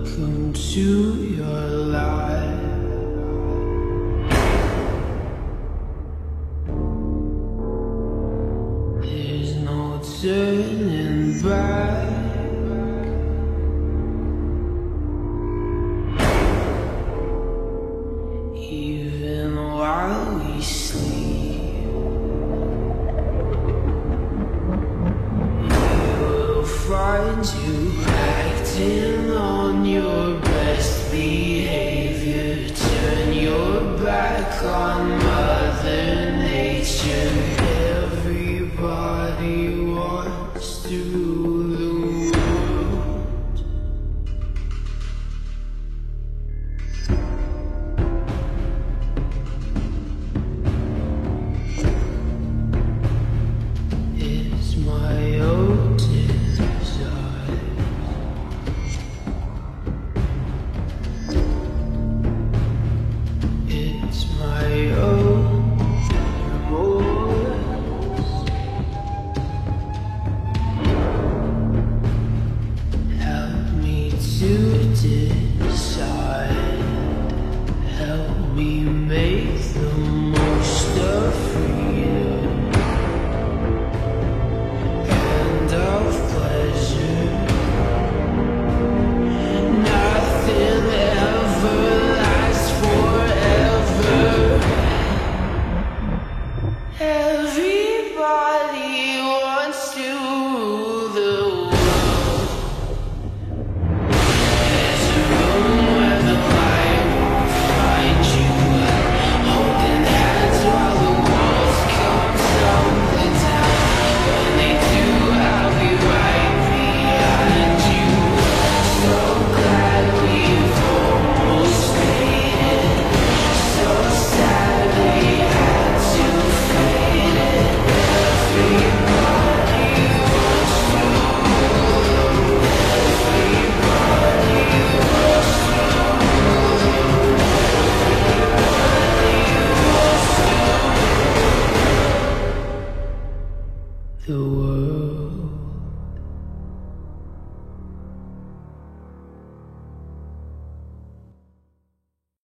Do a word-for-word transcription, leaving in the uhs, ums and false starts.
Welcome to your life. There's no turning back. Even while we sleep, we will find you acting on your best behavior. Turn your back on Mother Nature. Everybody wants to rule the world. It's my own desire. It's my own remorse. Help me to decide. Help me make the most of freedom and of pleasure. Nothing ever lasts forever. Everybody wants to rule the world. There's a room where the light won't find you, holding hands while the walls come tumbling down. When they do, I'll be right behind you. So glad we've almost made it. So sad we had to fade it. Everybody wants to rule. Everybody wants to rule. Everybody wants to rule the world.